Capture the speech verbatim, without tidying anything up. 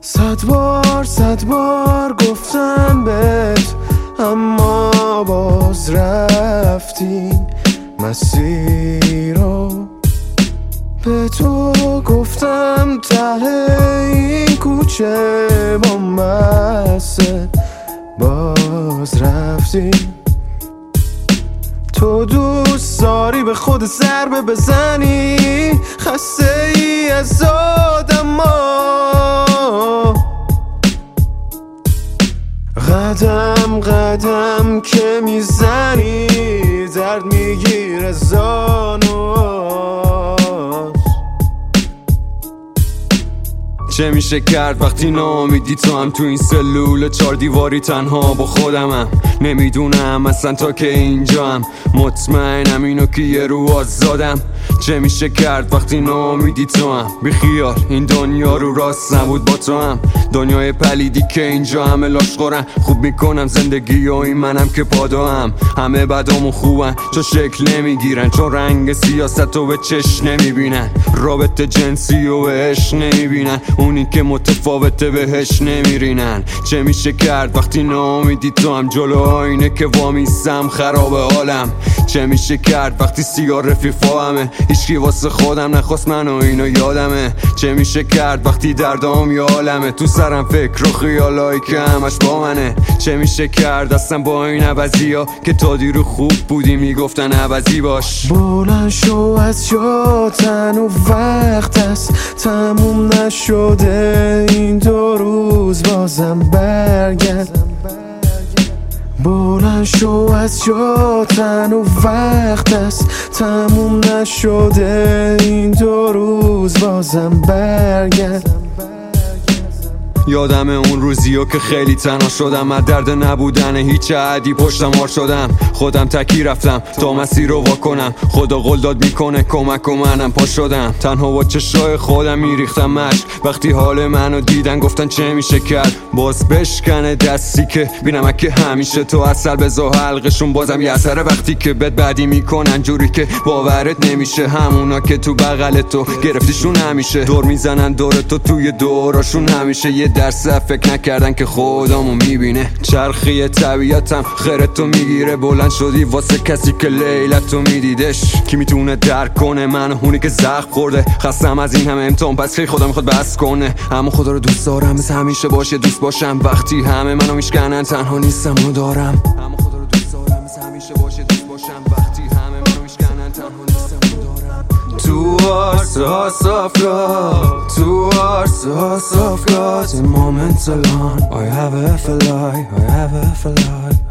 صد بار صد بار گفتم بهت، اما باز رفتی مسیر رو. به تو گفتم ته این کوچه بامبسته، باز رفتی. تو دوست داری به خود ضربه بزنی، خسته ای از آدما. قدم قدم که میزنی درد میگیره زانوات. چه میشه کرد وقتی ناامیدی تو هم تو این سلول چار دیواری تنها با خودمم. نمیدونم اصلا تا که اینجا هم، مطمئنم اینو که یه رو آزادم. چه میشه کرد وقتی ناامیدی تو هم، بی خیال این دنیا رو راست نبود با تو هم. دنیای پلیدی که اینجا همه لاشخورن، خوب میکنم زندگی و این منم که پادام. همه بدامو خوبن چون شکل نمیگیرن، چون رنگ سیاست رو به چشم نمیبینن، رابطه جنسی رو به عشق نمیبینن، اونی که متفاوته بهش نمیرینن. چه میشه کرد وقتی ناامیدی تو هم، جلو آینه که وامیستم خراب حالم. چه میشه کرد وقتی سیگار رفیقا همه، هیچکی واسه خودم نخواست من و اینو یادمه. چه میشه کرد وقتی دردام یه عالمه، تو سرم فکر و خیالایی که همش با منه. چه میشه کرد اصلا با این عوضی ها که تا دیرو خوب بودی میگفتن عوضی باش. بلند شو از جاتن و وقت است تموم نشده این دو روز، بازم برگرد. بلند شو از جاتن و وقت است تموم نشده این دو روز، بازم برگرد. یادم اون روزیو که خیلی تنها شدم، از درد نبودن هیچ عدی پشتم هار شدم. خودم تکی رفتم تا مسیر رو وا کنم، خدا قول داد میکنه کمک و منم پا شدم. تنها با چشای خودم میریختم مشک، وقتی حال منو دیدن گفتن چه میشه کرد. باز بشکنه دستی که بینم که همیشه تو اصل بزا حلقشون بازم یه اثره، وقتی که بد بدی میکنن جوری که باورت نمیشه. همونا که تو بغل تو گرفتیشون همیشه، دور میزنن دور تو توی دوراشون همیشه. یه درس فکر نکردن که خودمو میبینه، چرخی طبیعتم خیرتو میگیره. بلند شدی واسه کسی که لیلتو میدیدش، کی میتونه درک کنه من اونی که زخم خورده. خستم از این همه امتحان پس خیلی خدا میخواد بس کنه، اما خدا رو دوست دارم مثل همیشه باشه دوست باشم. وقتی همه منو میشکنن تنها نیستم و دارم، اما خدا رو دوست دارم مثل همیشه باشه دوست باشم. وقتی همه منو میشکنن تنها نیستم و دارم. تو hearts of love, two hearts of love, in moments alone. I have a feel like, I have a feel like